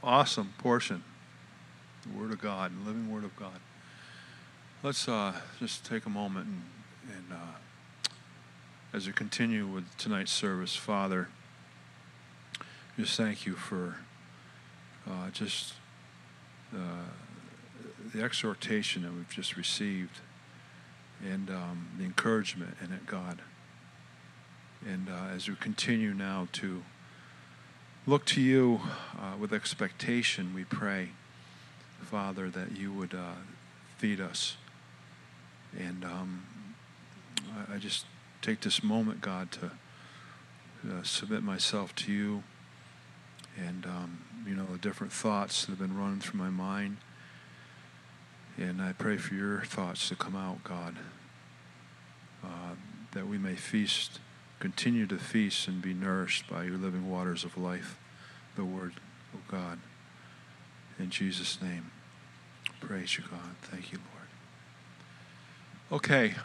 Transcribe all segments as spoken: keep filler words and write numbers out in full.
awesome portion, the Word of God, the living Word of God. Let's uh, just take a moment and, and uh, as we continue with tonight's service, Father, just thank you for uh, just uh, the exhortation that we've just received and um, the encouragement in it, God. And uh, as we continue now to look to you uh, with expectation, we pray, Father, that you would uh, feed us. And um, I, I just take this moment, God, to uh, submit myself to you and, um, you know, the different thoughts that have been running through my mind. And I pray for your thoughts to come out, God, uh, that we may feast, continue to feast and be nourished by your living waters of life, the Word of God. In Jesus' name, praise you, God. Thank you, Lord. Okay.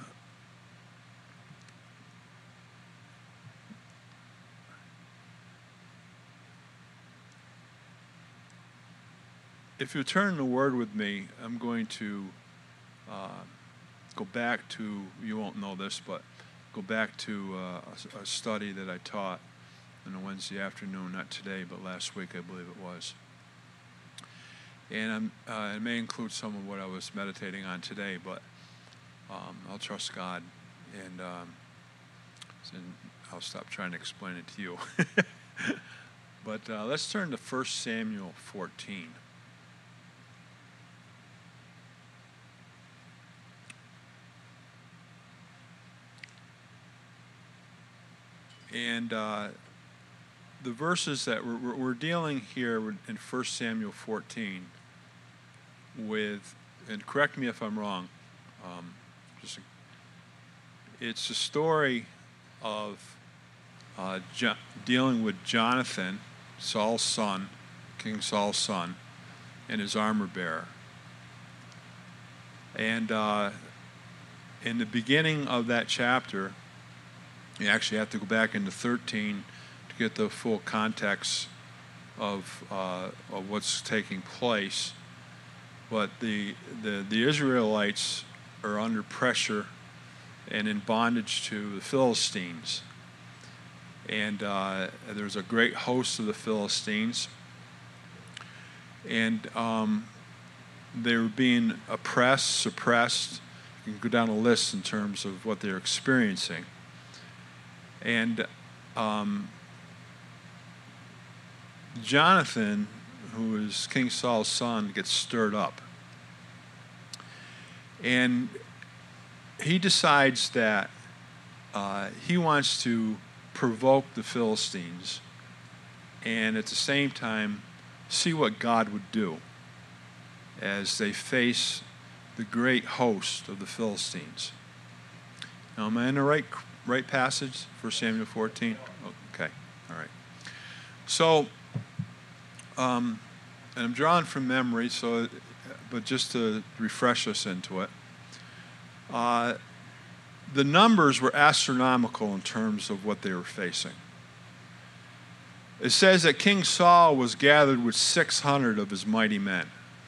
If you turn the Word with me, I'm going to uh, go back to, you won't know this, but go back to uh, a, a study that I taught on a Wednesday afternoon, not today, but last week, I believe it was. And I'm, uh, it may include some of what I was meditating on today, but um, I'll trust God, and, um, and I'll stop trying to explain it to you. But uh, let's turn to First Samuel fourteen. And uh, the verses that we're, we're dealing here in First Samuel fourteen with, and correct me if I'm wrong, um, just a, it's a story of uh, jo- dealing with Jonathan, Saul's son, King Saul's son, and his armor bearer. And uh, in the beginning of that chapter, you actually have to go back into thirteen to get the full context of uh, of what's taking place. But the, the the Israelites are under pressure and in bondage to the Philistines. And uh, there's a great host of the Philistines. And um, they were being oppressed, suppressed. You can go down a list in terms of what they're experiencing. And um, Jonathan, who is King Saul's son, gets stirred up. And he decides that uh, he wants to provoke the Philistines and at the same time see what God would do as they face the great host of the Philistines. Now, am I in the right Right passage, First Samuel fourteen? Okay, all right. So, um, and I'm drawing from memory, so, but just to refresh us into it, uh, the numbers were astronomical in terms of what they were facing. It says that King Saul was gathered with six hundred of his mighty men.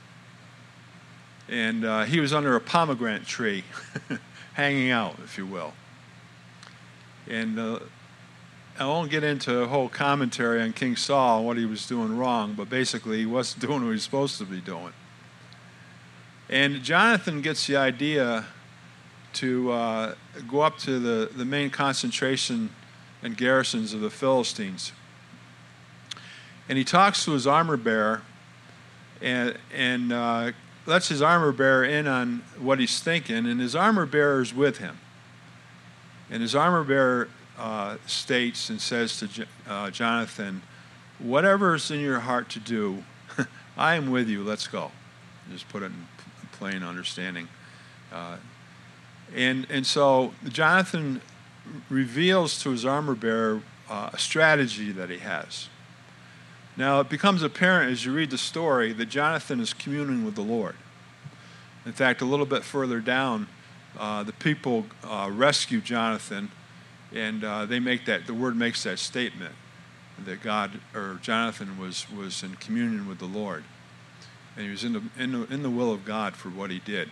And uh, he was under a pomegranate tree, hanging out, if you will. And uh, I won't get into a whole commentary on King Saul and what he was doing wrong, but basically he wasn't doing what he was supposed to be doing. And Jonathan gets the idea to uh, go up to the, the main concentration and garrisons of the Philistines. And he talks to his armor bearer and, and uh, lets his armor bearer in on what he's thinking, and his armor bearer is with him. And his armor bearer uh, states and says to J- uh, Jonathan, whatever's in your heart to do, I am with you, let's go. Just put it in plain understanding. Uh, and, and so Jonathan reveals to his armor bearer uh, a strategy that he has. Now, it becomes apparent as you read the story that Jonathan is communing with the Lord. In fact, a little bit further down, Uh, the people uh, rescue Jonathan, and uh, they make that, the word makes that statement. that God, or Jonathan was, was in communion with the Lord. And he was in the, in the, in the will of God for what he did.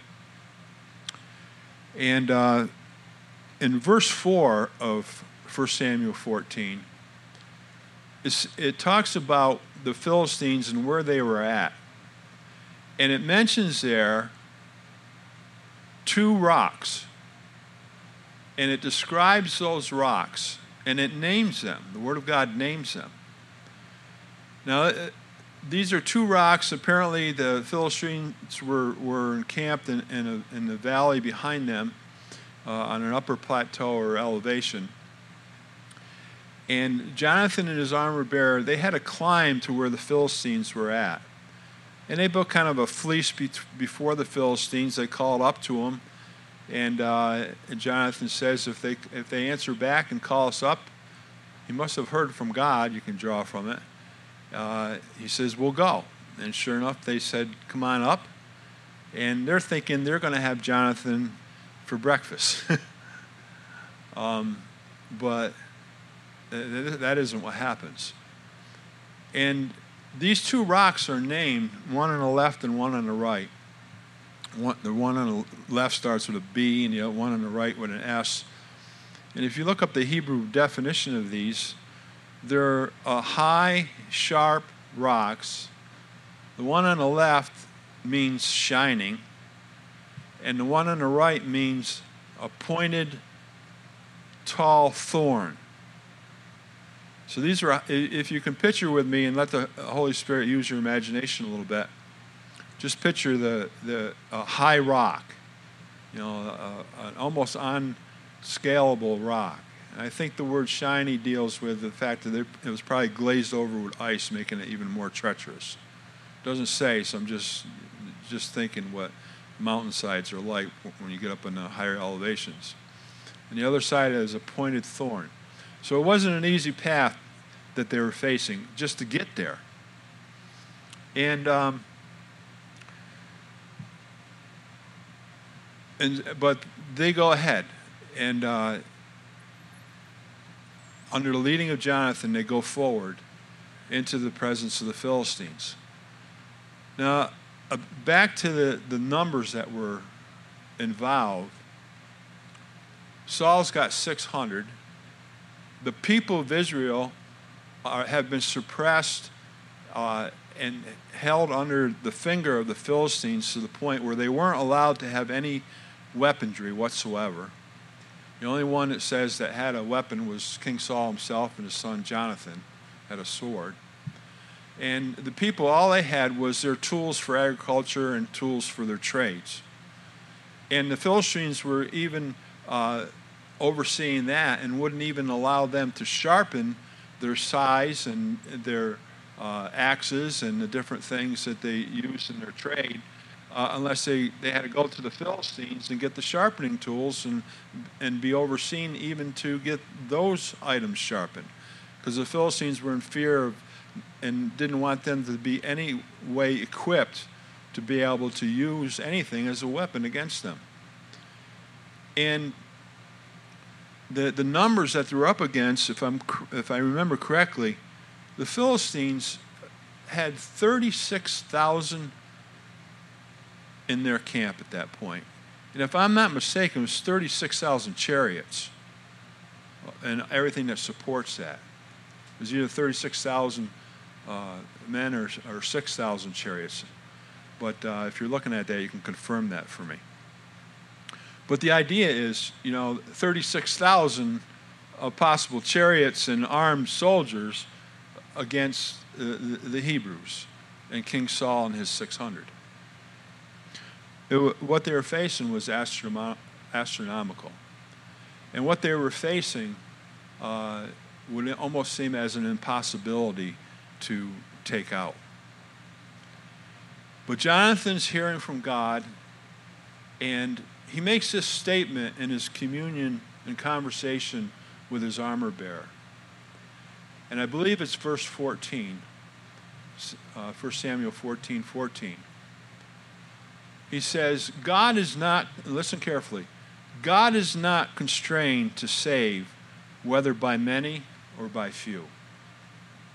And uh, in verse four of First Samuel fourteen, it's, it talks about the Philistines and where they were at. And it mentions there two rocks. And it describes those rocks. And it names them. The Word of God names them. Now, these are two rocks. Apparently, the Philistines were, were encamped in, in, a, in the valley behind them uh, on an upper plateau or elevation. And Jonathan and his armor bearer, they had to climb to where the Philistines were at. And they built kind of a fleece be- before the Philistines. They called up to them. And, uh, and Jonathan says, if they if they answer back and call us up, he must have heard from God. You can draw from it. Uh, he says, we'll go. And sure enough, they said, come on up. And they're thinking they're going to have Jonathan for breakfast. um, but th- that isn't what happens. And these two rocks are named, one on the left and one on the right. One, the one on the left starts with a B, and the other one on the right with an S. And if you look up the Hebrew definition of these, they're uh, high, sharp rocks. The one on the left means shining, and the one on the right means a pointed, tall thorn. So these are, if you can picture with me and let the Holy Spirit use your imagination a little bit, just picture the, the uh, high rock, you know, uh, an almost unscalable rock. And I think the word shiny deals with the fact that it was probably glazed over with ice, making it even more treacherous. It doesn't say, so I'm just just thinking what mountainsides are like when you get up in the higher elevations. And the other side is a pointed thorn. So it wasn't an easy path that they were facing just to get there. And um, and but they go ahead, and uh, under the leading of Jonathan, they go forward into the presence of the Philistines. Now, uh, back to the, the numbers that were involved. Saul's got six hundred. The people of Israel are, have been suppressed uh, and held under the finger of the Philistines to the point where they weren't allowed to have any weaponry whatsoever. The only one that says that had a weapon was King Saul himself, and his son Jonathan had a sword. And the people, all they had was their tools for agriculture and tools for their trades. And the Philistines were even uh, overseeing that and wouldn't even allow them to sharpen their size and their uh, axes and the different things that they used in their trade uh, unless they, they had to go to the Philistines and get the sharpening tools and, and be overseen even to get those items sharpened. Because the Philistines were in fear of and didn't want them to be any way equipped to be able to use anything as a weapon against them. And the the numbers that they're up against, if I'm if I remember correctly, the Philistines had thirty-six thousand in their camp at that point. And if I'm not mistaken, it was thirty-six thousand chariots and everything that supports that. It was either thirty-six thousand uh, men or, or six thousand chariots. But uh, if you're looking at that, you can confirm that for me. But the idea is, you know, thirty-six thousand of possible chariots and armed soldiers against uh, the, the Hebrews and King Saul and his six hundred. It, what they were facing was astronom- astronomical. And what they were facing uh, would almost seem as an impossibility to take out. But Jonathan's hearing from God, and he makes this statement in his communion and conversation with his armor bearer. And I believe it's verse fourteen, uh, First Samuel fourteen fourteen. He says, God is not, listen carefully, God is not constrained to save whether by many or by few.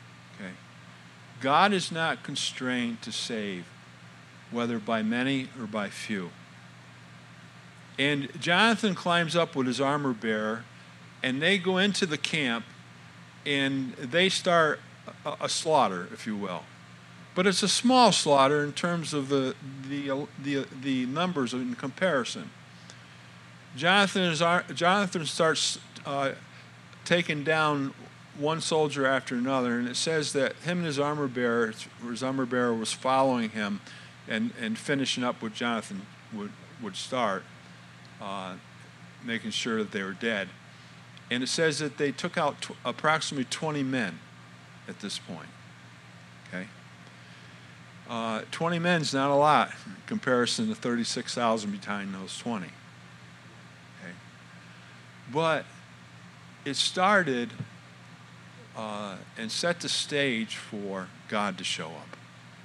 God is not constrained to save, whether by many or by few. And Jonathan climbs up with his armor bearer, and they go into the camp, and they start a, a slaughter, if you will. But it's a small slaughter in terms of the the the, the numbers in comparison. Jonathan is Jonathan starts uh, taking down one soldier after another, and it says that him and his armor bearer, his armor bearer was following him, and, and finishing up what Jonathan would would start, uh, making sure that they were dead. And it says that they took out tw- approximately twenty men at this point. Okay. Uh, twenty men's not a lot in comparison to thirty-six thousand behind those twenty. Okay. But it started uh, and set the stage for God to show up.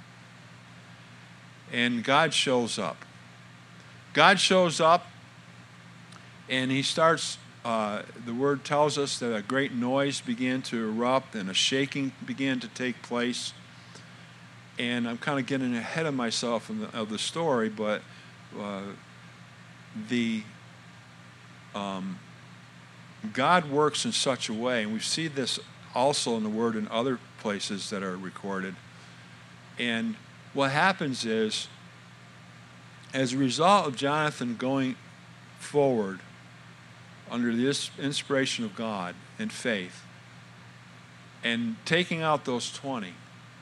And God shows up. God shows up, and he starts, uh, the word tells us that a great noise began to erupt and a shaking began to take place. And I'm kind of getting ahead of myself in the, of the story, but uh, the um, God works in such a way, and we see this also in the Word in other places that are recorded. And what happens is, as a result of Jonathan going forward under the inspiration of God and faith, and taking out those twenty,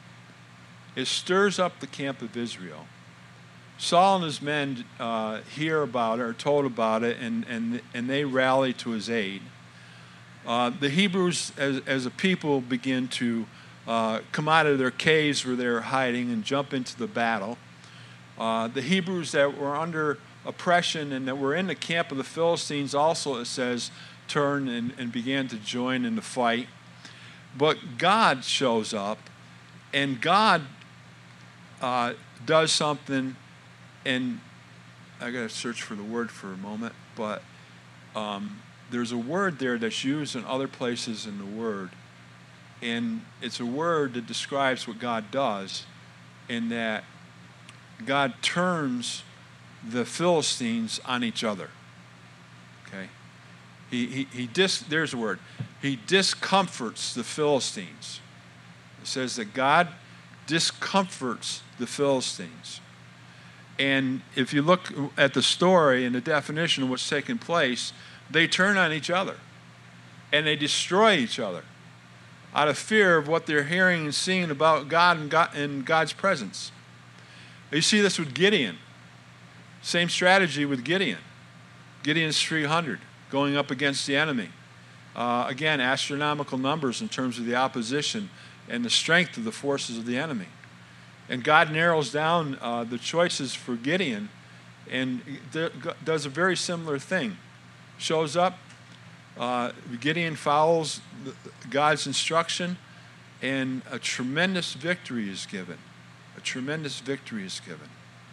it stirs up the camp of Israel. Saul and his men uh, hear about it, or told about it, and, and, and they rally to his aid. Uh, the Hebrews, as, as a people, begin to uh, come out of their caves where they're hiding and jump into the battle. Uh, the Hebrews that were under oppression and that were in the camp of the Philistines also, it says, turned and, and began to join in the fight. But God shows up, and God uh, does something, and I got to search for the word for a moment, but um, there's a word there that's used in other places in the Word, and it's a word that describes what God does, in that God turns the Philistines on each other. Okay, he he he dis. There's a word. He discomforts the Philistines. It says that God discomforts the Philistines. And if you look at the story and the definition of what's taking place, they turn on each other and they destroy each other out of fear of what they're hearing and seeing about God and, God and God's presence. You see this with Gideon. Same strategy with Gideon. Gideon's three hundred going up against the enemy. Uh, again, astronomical numbers in terms of the opposition and the strength of the forces of the enemy. And God narrows down uh, the choices for Gideon and th- does a very similar thing. Shows up, uh, Gideon follows the, God's instruction, and a tremendous victory is given. A tremendous victory is given.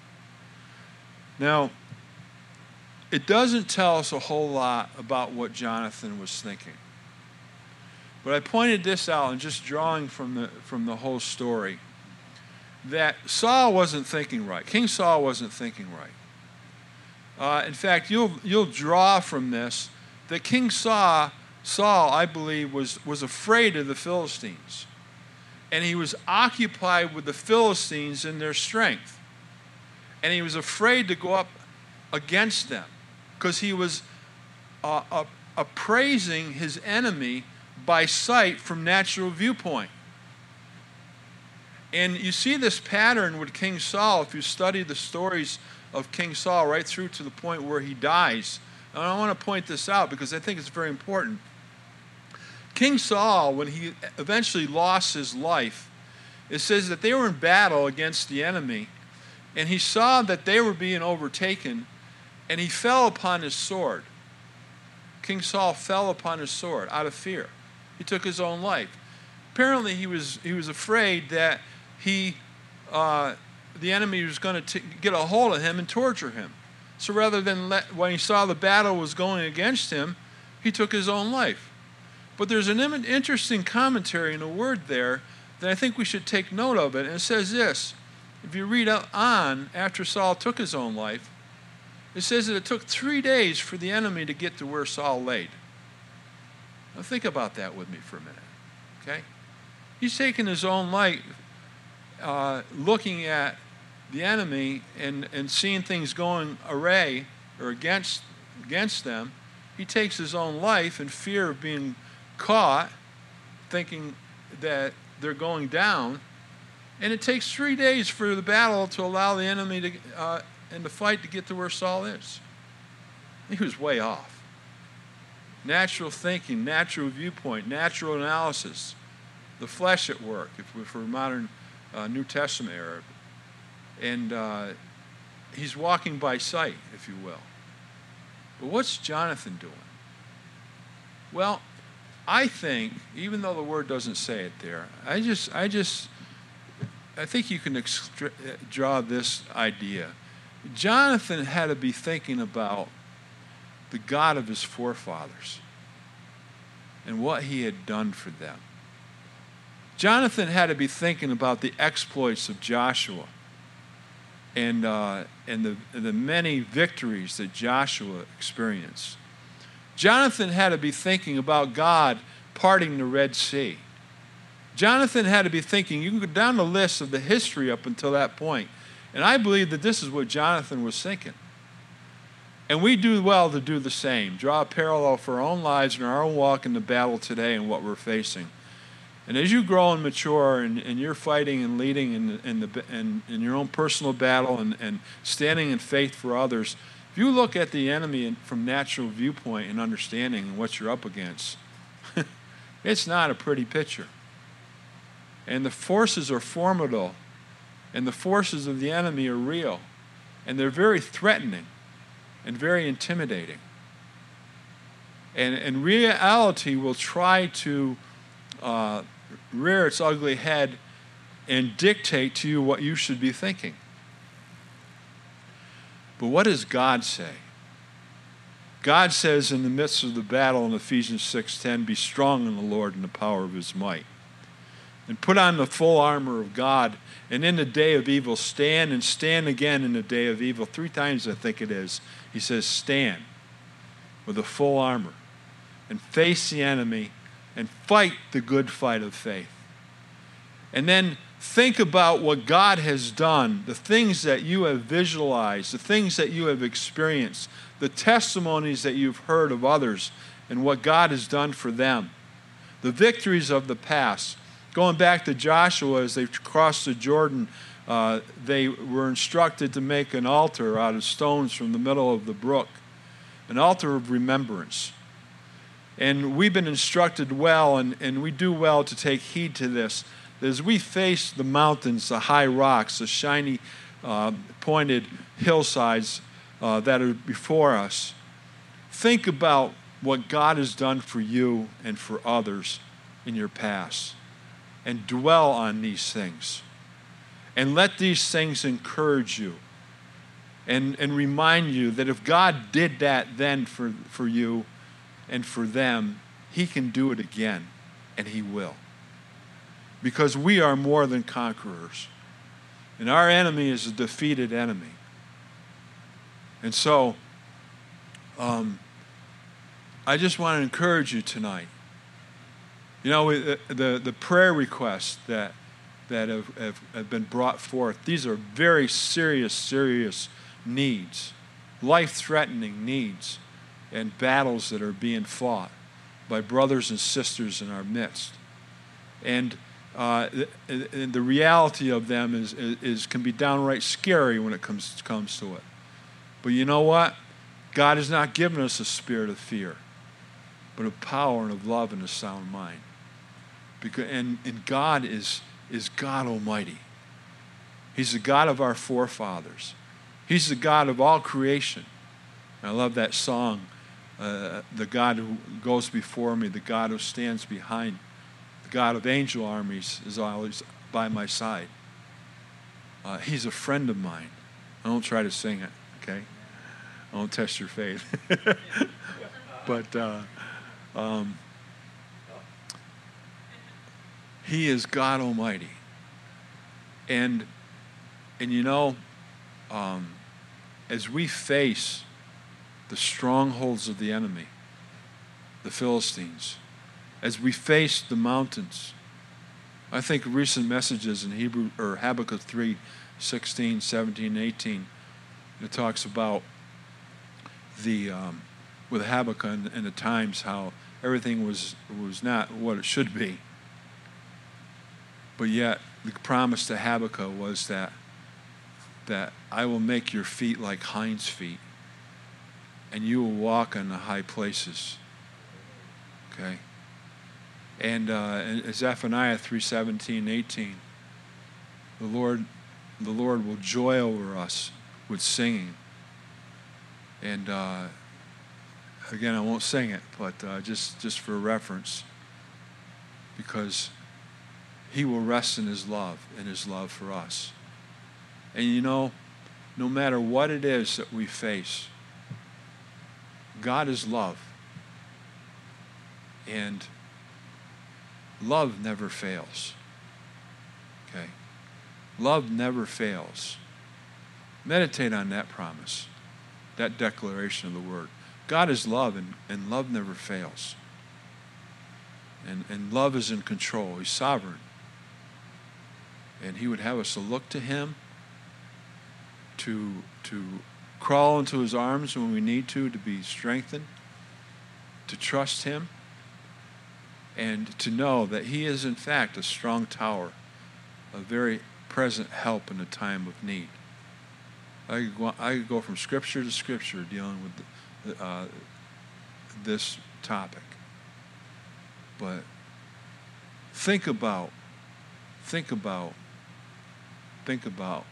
Now, it doesn't tell us a whole lot about what Jonathan was thinking. But I pointed this out, and just drawing from the from the whole story, that Saul wasn't thinking right. King Saul wasn't thinking right. Uh, in fact, you'll you'll draw from this that King Saul, Saul, I believe, was, was afraid of the Philistines. And he was occupied with the Philistines in their strength. And he was afraid to go up against them because he was uh, uh, appraising his enemy by sight from natural viewpoint. And you see this pattern with King Saul if you study the stories of King Saul right through to the point where he dies. And I want to point this out because I think it's very important. King Saul, when he eventually lost his life, it says that they were in battle against the enemy, and he saw that they were being overtaken, and he fell upon his sword. King Saul fell upon his sword out of fear. He took his own life. Apparently, he was he was afraid that he uh, the enemy was going to get a hold of him and torture him. So rather than let, when he saw the battle was going against him, he took his own life. But there's an interesting commentary in a word there that I think we should take note of it. And it says this. If you read on, after Saul took his own life, it says that it took three days for the enemy to get to where Saul laid. Now think about that with me for a minute, okay? He's taken his own life, uh, looking at the enemy and, and seeing things going array or against, against them. He takes his own life in fear of being caught, thinking that they're going down. And it takes three days for the battle to allow the enemy to, uh, and the fight to get to where Saul is. He was way off. Natural thinking, natural viewpoint, natural analysis, the flesh at work, if we're for modern uh, New Testament era. And uh, he's walking by sight, if you will. But what's Jonathan doing? Well, I think, even though the word doesn't say it there, I just, I just, I think you can extra- draw this idea. Jonathan had to be thinking about the God of his forefathers and what he had done for them. Jonathan had to be thinking about the exploits of Joshua and uh, and the the many victories that Joshua experienced. Jonathan had to be thinking about God parting the Red Sea. Jonathan had to be thinking, you can go down the list of the history up until that point, and I believe that this is what Jonathan was thinking. And we do well to do the same, draw a parallel for our own lives and our own walk in the battle today and what we're facing. And as you grow and mature and, and you're fighting and leading in, in, the, in, in your own personal battle and, and standing in faith for others, if you look at the enemy from natural viewpoint and understanding and what you're up against, it's not a pretty picture. And the forces are formidable, and the forces of the enemy are real, and they're very threatening and very intimidating. And, and reality will try to uh, rear its ugly head and dictate to you what you should be thinking. But what does God say? God says in the midst of the battle in Ephesians six ten, be strong in the Lord and the power of his might. And put on the full armor of God, and in the day of evil stand, and stand again in the day of evil. Three times I think it is. He says stand with the full armor and face the enemy and fight the good fight of faith. And then think about what God has done, the things that you have visualized, the things that you have experienced, the testimonies that you've heard of others and what God has done for them, the victories of the past. Going back to Joshua, as they crossed the Jordan, uh, they were instructed to make an altar out of stones from the middle of the brook, an altar of remembrance. And we've been instructed well, and, and we do well to take heed to this. As we face the mountains, the high rocks, the shiny uh, pointed hillsides uh, that are before us, think about what God has done for you and for others in your past. And dwell on these things. And let these things encourage you. And, and remind you that if God did that then for, for you and for them, he can do it again. And he will. Because we are more than conquerors. And our enemy is a defeated enemy. And so, um, I just want to encourage you tonight. You know, the, the, the prayer requests that, that have, have, have been brought forth, these are very serious, serious needs, life-threatening needs, and battles that are being fought by brothers and sisters in our midst. And, uh, and the reality of them is, is, is can be downright scary when it comes, comes to it. But you know what? God has not given us a spirit of fear, but of power and of love and a sound mind. Because, and, and God is, is God Almighty. He's the God of our forefathers. He's the God of all creation. And I love that song, uh, the God who goes before me, the God who stands behind, the God of angel armies is always by my side. Uh, he's a friend of mine. I don't try to sing it, okay? I won't test your faith. But... Uh, um, He is God Almighty. And, and you know, um, as we face the strongholds of the enemy, the Philistines, as we face the mountains, I think recent messages in Hebrew or Habakkuk three, sixteen, seventeen, eighteen, it talks about the um, with Habakkuk and, and the times how everything was was not what it should be. But yet the promise to Habakkuk was that that I will make your feet like hinds' feet, and you will walk on the high places. Okay? And uh, in Zephaniah three seventeen, eighteen, the Lord, the Lord will joy over us with singing. And uh, again, I won't sing it, but uh, just just for reference, because He will rest in His love, in His love for us. And you know, no matter what it is that we face, God is love. And love never fails. Okay? Love never fails. Meditate on that promise, that declaration of the word. God is love, and, and love never fails. And, and love is in control. He's sovereign. And He would have us to look to Him, to, to crawl into His arms when we need to, to be strengthened, to trust Him, and to know that He is in fact a strong tower, a very present help in a time of need. I could go, I could go from scripture to scripture dealing with the, uh, this topic. But think about, think about, think about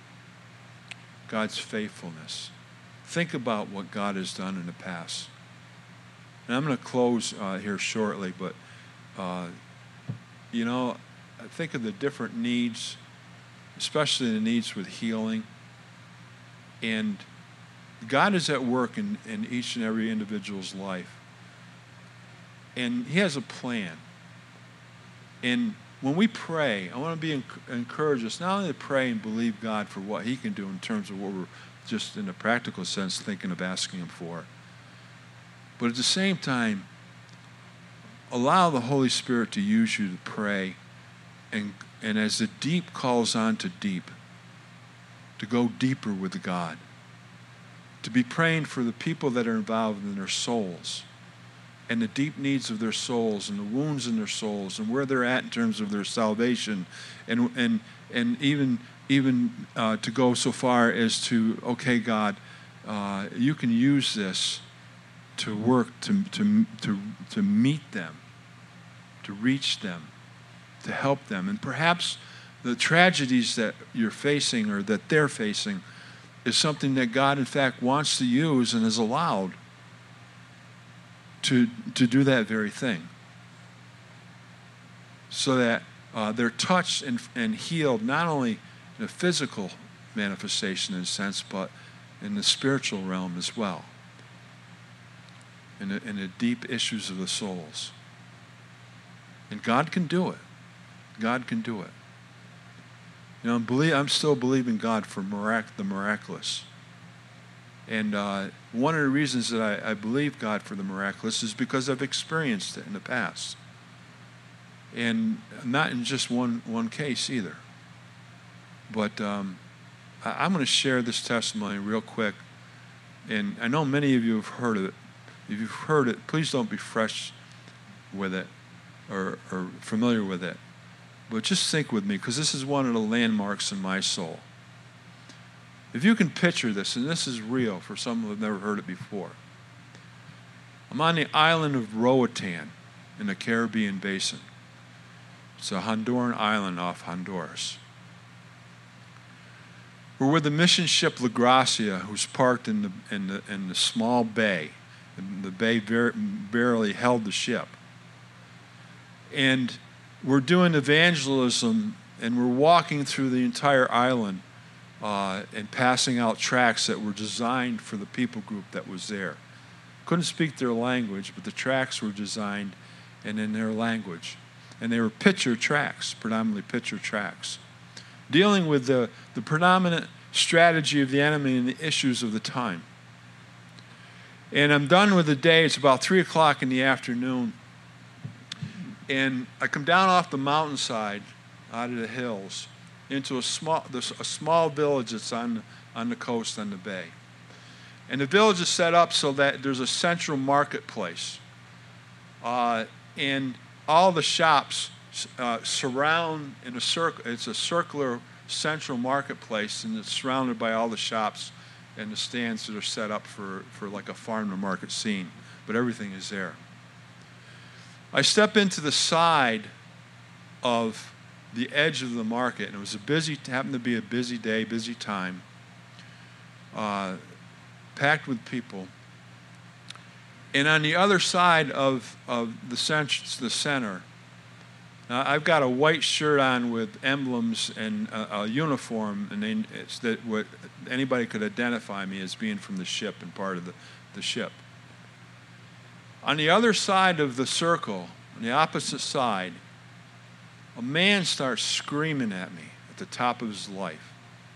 God's faithfulness. Think about what God has done in the past. And I'm going to close uh, here shortly, but uh, you know, I think of the different needs, especially the needs with healing. And God is at work in, in each and every individual's life. And He has a plan. And when we pray, I want to be encourage us not only to pray and believe God for what He can do in terms of what we're just in a practical sense thinking of asking Him for, but at the same time, allow the Holy Spirit to use you to pray, and and as the deep calls on to deep, to go deeper with God, to be praying for the people that are involved in their souls, and the deep needs of their souls, and the wounds in their souls, and where they're at in terms of their salvation, and and and even even uh, to go so far as to, okay, God, uh, you can use this to work to to to to meet them, to reach them, to help them, and perhaps the tragedies that you're facing or that they're facing is something that God, in fact, wants to use and is allowed to to do that very thing, so that uh, they're touched and, and healed, not only in a physical manifestation in a sense, but in the spiritual realm as well, in the, in the deep issues of the souls. And God can do it. God can do it. You know, I'm, believe, I'm still believing God for mirac- the miraculous. And uh, one of the reasons that I, I believe God for the miraculous is because I've experienced it in the past. And not in just one, one case either. But um, I, I'm going to share this testimony real quick. And I know many of you have heard of it. If you've heard it, please don't be fresh with it or, or familiar with it. But just think with me, because this is one of the landmarks in my soul. If you can picture this, and this is real for some who have never heard it before. I'm on the island of Roatan in the Caribbean basin. It's a Honduran island off Honduras. We're with the mission ship La Gracia, who's parked in the in the in the small bay. And the bay bar- barely held the ship. And we're doing evangelism, and we're walking through the entire island uh, and passing out tracts that were designed for the people group that was there. Couldn't speak their language, but the tracts were designed and in their language. and they were picture tracts, predominantly picture tracts, dealing with the, the predominant strategy of the enemy and the issues of the time. And I'm done with the day. It's about three o'clock in the afternoon. And I come down off the mountainside out of the hills into a small, there's a small village that's on, on the coast, on the bay. And the village is set up so that there's a central marketplace. Uh, and all the shops uh, surround in a circle. It's a circular central marketplace, and it's surrounded by all the shops and the stands that are set up for, for like a farm to market scene. But everything is there. I step into the side of the edge of the market, and it was a busy, happened to be a busy day, busy time, uh, packed with people. And on the other side of, of the, cent- the center, now I've got a white shirt on with emblems and a, a uniform, and they, it's that what anybody could identify me as being from the ship and part of the, the ship. On the other side of the circle, on the opposite side, a man starts screaming at me at the top of his life.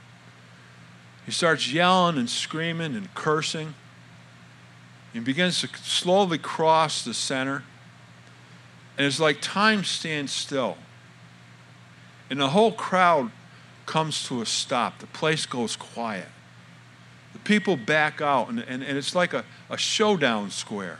He starts yelling and screaming and cursing. He begins to slowly cross the center. And it's like time stands still. And the whole crowd comes to a stop. The place goes quiet. The people back out, and, and, and it's like a, a showdown square.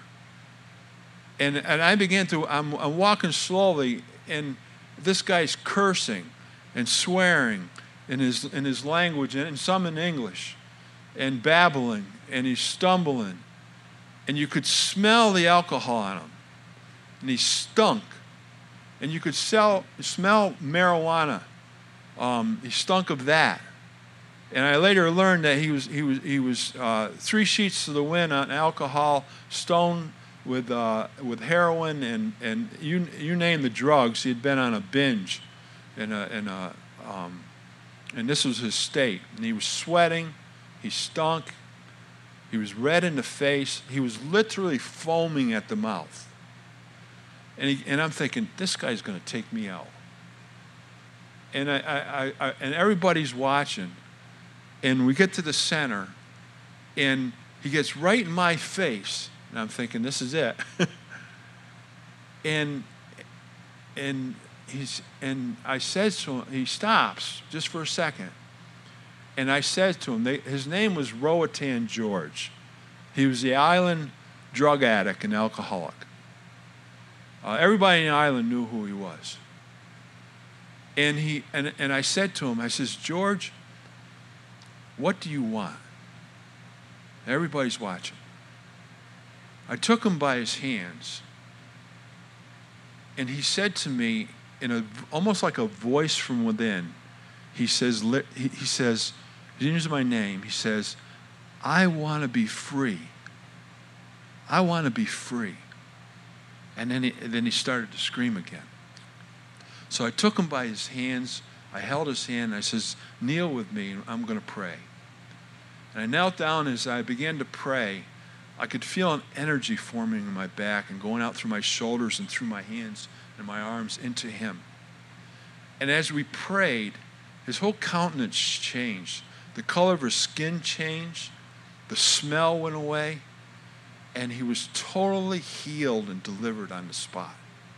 And and I began to, I'm, I'm walking slowly, and this guy's cursing and swearing in his in his language, and some in English, and babbling, and he's stumbling. And you could smell the alcohol on him. And he stunk. And you could sell, smell marijuana. Um, he stunk of that. And I later learned that he was he was he was uh, three sheets to the wind on alcohol, stoned with uh, with heroin, and, and you you name the drugs. He had been on a binge, in a in a um, and this was his state. And he was sweating, he stunk, he was red in the face, he was literally foaming at the mouth. And he, and I'm thinking, this guy's going to take me out. And I, I, I and everybody's watching, and we get to the center, and he gets right in my face. And I'm thinking, this is it. and and he's and I said to him, he stops just for a second. And I said to him, they, his name was Roatan George. He was the island drug addict and alcoholic. Uh, everybody in the island knew who he was. And he and, and I said to him, I says, George, what do you want? Everybody's watching. I took him by his hands, and he said to me, in a almost like a voice from within, he says, he, he says, he didn't use my name, he says, I want to be free. I want to be free. And then he, and then he started to scream again. So I took him by his hands, I held his hand, and I says, kneel with me, and I'm going to pray. And I knelt down. As I began to pray, I could feel an energy forming in my back and going out through my shoulders and through my hands and my arms into him. And as we prayed, his whole countenance changed. The color of his skin changed. The smell went away. And he was totally healed and delivered on the spot.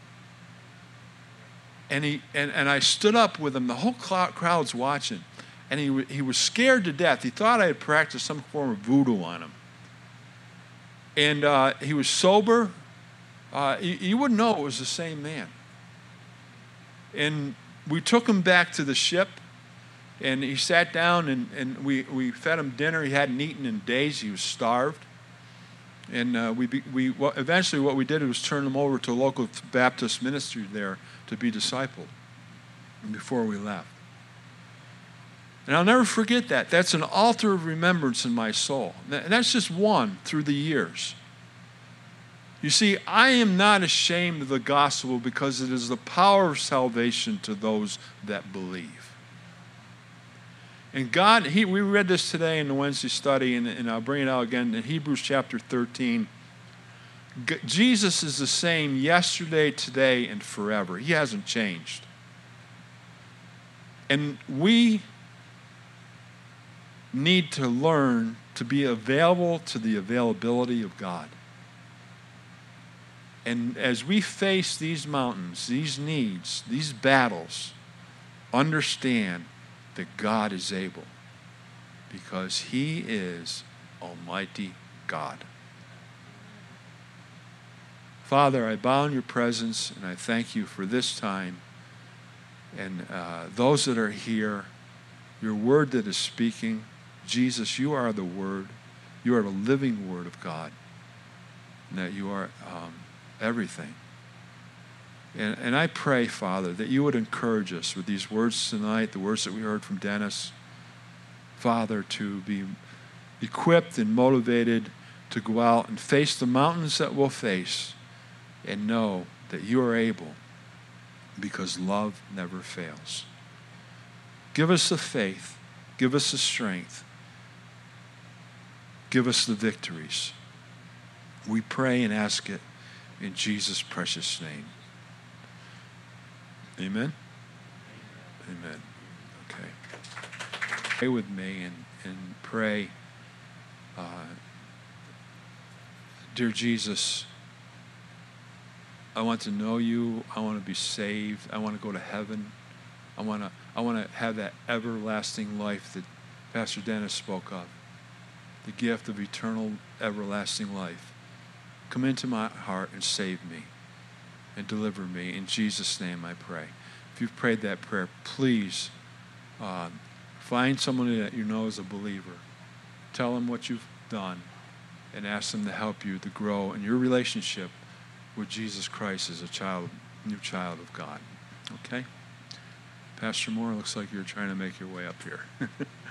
And he and, and I stood up with him. The whole crowd's watching. And he, he was scared to death. He thought I had practiced some form of voodoo on him. And uh, he was sober. Uh, you, you wouldn't know it was the same man. And we took him back to the ship, and he sat down, and, and we, we fed him dinner. He hadn't eaten in days. He was starved. And uh, we, we well, eventually what we did was turn him over to a local Baptist ministry there to be discipled before we left. And I'll never forget that. That's an altar of remembrance in my soul. And that's just one through the years. You see, I am not ashamed of the gospel because it is the power of salvation to those that believe. And God, he, we read this today in the Wednesday study, and, and I'll bring it out again in Hebrews chapter thirteen. G- Jesus is the same yesterday, today, and forever. He hasn't changed. And we need to learn to be available to the availability of God. And as we face these mountains, these needs, these battles, understand that God is able, because He is Almighty God. Father, I bow in your presence, and I thank you for this time. And uh, those that are here, your word that is speaking, Jesus, you are the word. You are the living word of God. And that you are um, everything. And, and I pray, Father, that you would encourage us with these words tonight, the words that we heard from Dennis, Father, to be equipped and motivated to go out and face the mountains that we'll face, and know that you are able, because love never fails. Give us the faith. Give us the strength. Give us the victories. We pray and ask it in Jesus' precious name. Amen? Amen. Okay. Pray with me and, and pray. Uh, dear Jesus, I want to know you. I want to be saved. I want to go to heaven. I want to I want to have that everlasting life that Pastor Dennis spoke of. The gift of eternal, everlasting life. Come into my heart and save me and deliver me. In Jesus' name I pray. If you've prayed that prayer, please uh, find somebody that you know is a believer. Tell them what you've done and ask them to help you to grow in your relationship with Jesus Christ as a child, new child of God. Okay? Pastor Moore, looks like you're trying to make your way up here.